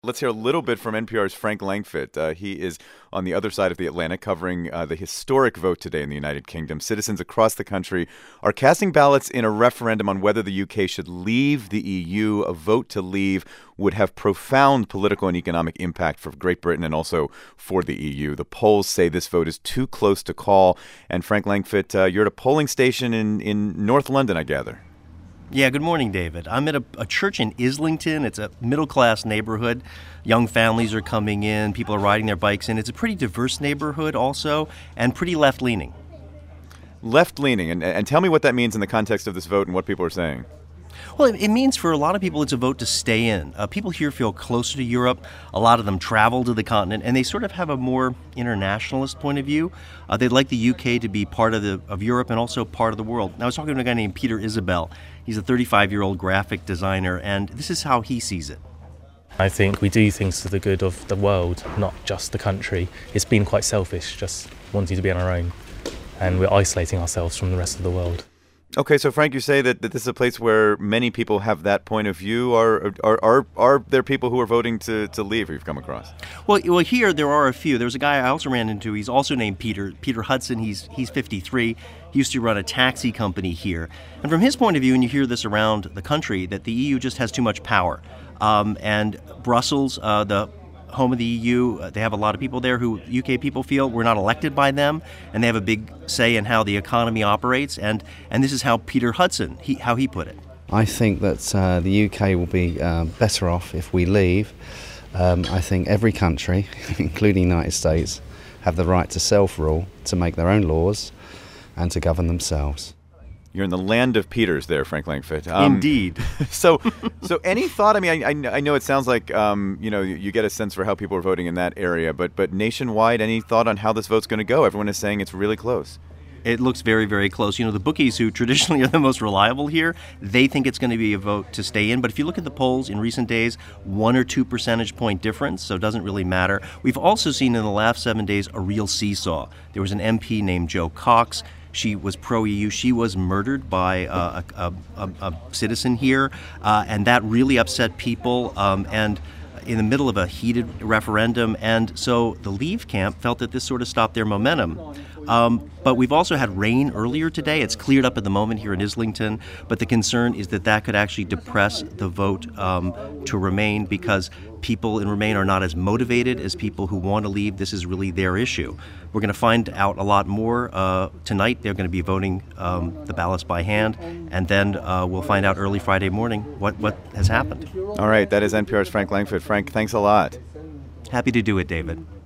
Let's hear a little bit from NPR's Frank Langfitt. He is on the other side of the Atlantic covering the historic vote today in the United Kingdom. Citizens across the country are casting ballots in a referendum on whether the UK should leave the EU. A vote to leave would have profound political and economic impact for Great Britain and also for the EU. The polls say this vote is too close to call. And Frank Langfitt, you're at a polling station in North London, I gather. Yeah, good morning, David. I'm at a church in Islington. It's a middle-class neighborhood. Young families are coming in. People are riding their bikes in. It's a pretty diverse neighborhood also, and pretty left-leaning. Left-leaning. And tell me what that means in the context of this vote and what people are saying. Well, it means for a lot of people it's a vote to stay in. People here feel closer to Europe. A lot of them travel to the continent, and they sort of have a more internationalist point of view. They'd like the UK to be part of Europe and also part of the world. Now, I was talking to a guy named Peter Isabel. He's a 35-year-old graphic designer, and this is how he sees it. I think we do things for the good of the world, not just the country. It's been quite selfish, just wanting to be on our own, and we're isolating ourselves from the rest of the world. Okay, so Frank, you say that this is a place where many people have that point of view. Are there people who are voting to leave who you've come across? Well, here there are a few. There's a guy I also ran into. He's also named Peter Hudson. He's 53. He used to run a taxi company here. And from his point of view, and you hear this around the country, that the EU just has too much power. And Brussels, the home of the EU, they have a lot of people there who UK people feel we're not elected by them, and they have a big say in how the economy operates. And this is how Peter Hudson, how he put it. I think that the UK will be better off if we leave. I think every country, including the United States, have the right to self-rule, to make their own laws, and to govern themselves. You're in the land of Peters there, Frank Langfitt. Indeed. So any thought? I mean, I know it sounds like you get a sense for how people are voting in that area, but nationwide, any thought on how this vote's going to go? Everyone is saying it's really close. It looks very, very close. You know, the bookies, who traditionally are the most reliable here, they think it's going to be a vote to stay in. But if you look at the polls in recent days, 1 or 2 percentage point difference, so it doesn't really matter. We've also seen in the last 7 days a real seesaw. There was an MP named Jo Cox. She was pro-EU. She was murdered by a citizen here, and that really upset people. And in the middle of a heated referendum, and so the Leave camp felt that this sort of stopped their momentum. But we've also had rain earlier today. It's cleared up at the moment here in Islington, but the concern is that could actually depress the vote to Remain, because people in Remain are not as motivated as people who want to leave. This is really their issue. We're going to find out a lot more tonight. They're going to be voting the ballots by hand, and then we'll find out early Friday morning what has happened. All right, that is NPR's Frank Langfitt. Frank, thanks a lot. Happy to do it, David.